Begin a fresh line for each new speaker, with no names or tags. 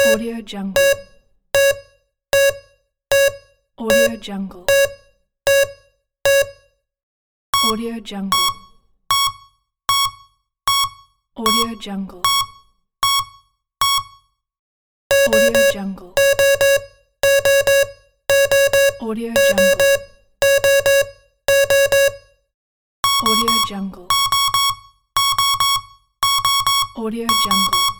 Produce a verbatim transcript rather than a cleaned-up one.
Audio Jungle. Audio Jungle. Audio Jungle. Audio Jungle. Audio Jungle. Audio Jungle. Audio Jungle. Audio Jungle.